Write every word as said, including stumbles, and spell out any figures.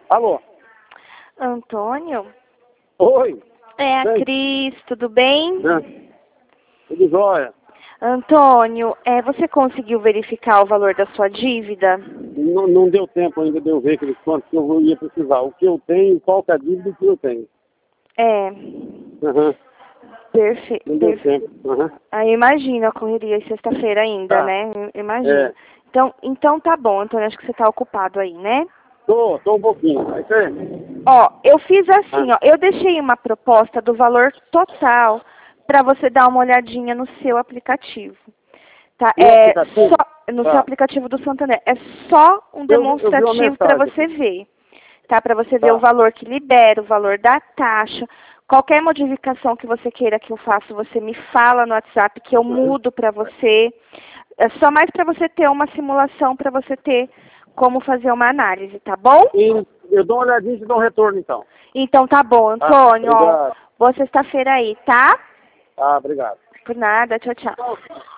Alô? Antônio? Oi. É a Oi. Cris, tudo bem? É. Tudo jóia. Antônio, é, você conseguiu verificar o valor da sua dívida? Não, não deu tempo ainda de eu ver aqueles quantos que eu vou- ia precisar. O que eu tenho, qual que é a dívida que eu tenho. É, Aham. perfeito. Não deu Perfe... tempo. Aham. Aí imagina a correria aí sexta-feira ainda, Tá. né? Imagina. É. Então, então tá bom, Antônio, acho que você tá ocupado aí, né? Tô, tô um pouquinho. Vai ser? Ó, eu fiz assim, Ah. ó, eu deixei uma proposta do valor total para você dar uma olhadinha no seu aplicativo. Tá? No É aplicativo? só no seu Tá. aplicativo do Santander. É só um Eu, eu vi uma demonstrativo para mensagem você aqui. ver. Tá? Para você ver o Tá. valor que libera, o valor da taxa. Qualquer modificação que você queira que eu faça, você me fala no WhatsApp que eu Uhum. mudo para você. É só mais para você ter uma simulação, para você ter como fazer uma análise, tá bom? E eu dou uma olhadinha e te dou um retorno, então. Então tá bom, Tá. Antônio, ó. Obrigado. Boa sexta-feira aí, tá? Ah, obrigado. Por nada, tchau, tchau. Tchau.